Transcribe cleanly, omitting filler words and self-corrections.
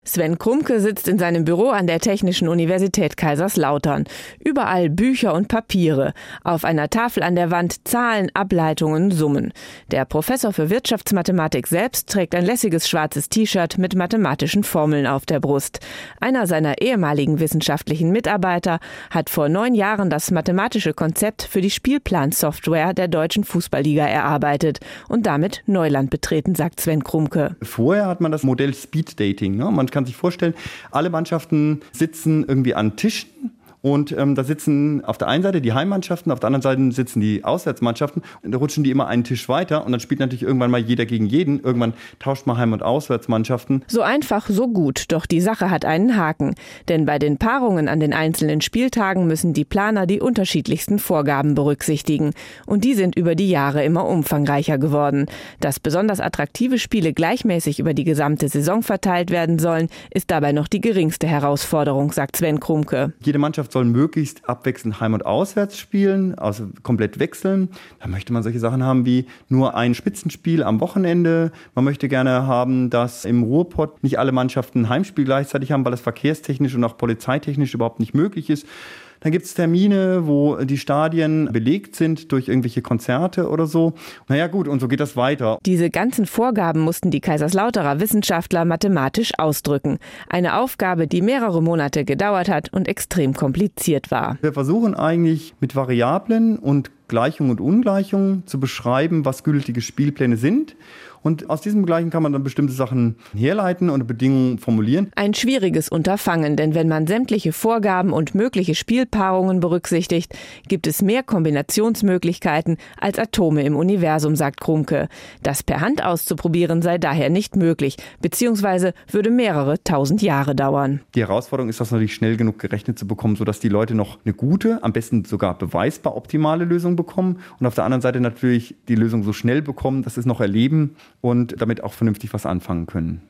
Sven Krumke sitzt in seinem Büro an der Technischen Universität Kaiserslautern. Überall Bücher und Papiere. Auf einer Tafel an der Wand Zahlen, Ableitungen, Summen. Der Professor für Wirtschaftsmathematik selbst trägt ein lässiges schwarzes T-Shirt mit mathematischen Formeln auf der Brust. Einer seiner ehemaligen wissenschaftlichen Mitarbeiter hat vor 9 Jahren das mathematische Konzept für die Spielplansoftware der Deutschen Fußballliga erarbeitet und damit Neuland betreten, sagt Sven Krumke. Vorher hat man das Modell Speed Dating. Man kann sich vorstellen, alle Mannschaften sitzen irgendwie an Tischen. Und da sitzen auf der einen Seite die Heimmannschaften, auf der anderen Seite sitzen die Auswärtsmannschaften. Und da rutschen die immer einen Tisch weiter und dann spielt natürlich irgendwann mal jeder gegen jeden. Irgendwann tauscht man Heim- und Auswärtsmannschaften. So einfach, so gut. Doch die Sache hat einen Haken. Denn bei den Paarungen an den einzelnen Spieltagen müssen die Planer die unterschiedlichsten Vorgaben berücksichtigen. Und die sind über die Jahre immer umfangreicher geworden. Dass besonders attraktive Spiele gleichmäßig über die gesamte Saison verteilt werden sollen, ist dabei noch die geringste Herausforderung, sagt Sven Krumke. Jede Mannschaft soll möglichst abwechselnd Heim- und Auswärts spielen, also komplett wechseln. Da möchte man solche Sachen haben wie nur ein Spitzenspiel am Wochenende. Man möchte gerne haben, dass im Ruhrpott nicht alle Mannschaften ein Heimspiel gleichzeitig haben, weil das verkehrstechnisch und auch polizeitechnisch überhaupt nicht möglich ist. Dann gibt es Termine, wo die Stadien belegt sind durch irgendwelche Konzerte oder so. Naja gut, und so geht das weiter. Diese ganzen Vorgaben mussten die Kaiserslauterer Wissenschaftler mathematisch ausdrücken. Eine Aufgabe, die mehrere Monate gedauert hat und extrem kompliziert war. Wir versuchen eigentlich mit Variablen und Gleichungen und Ungleichungen zu beschreiben, was gültige Spielpläne sind. Und aus diesem Gleichen kann man dann bestimmte Sachen herleiten und Bedingungen formulieren. Ein schwieriges Unterfangen, denn wenn man sämtliche Vorgaben und mögliche Spielpaarungen berücksichtigt, gibt es mehr Kombinationsmöglichkeiten als Atome im Universum, sagt Krumke. Das per Hand auszuprobieren sei daher nicht möglich, beziehungsweise würde mehrere tausend Jahre dauern. Die Herausforderung ist, das natürlich schnell genug gerechnet zu bekommen, sodass die Leute noch eine gute, am besten sogar beweisbar optimale Lösung bekommen und auf der anderen Seite natürlich die Lösung so schnell bekommen, dass sie es noch erleben und damit auch vernünftig was anfangen können.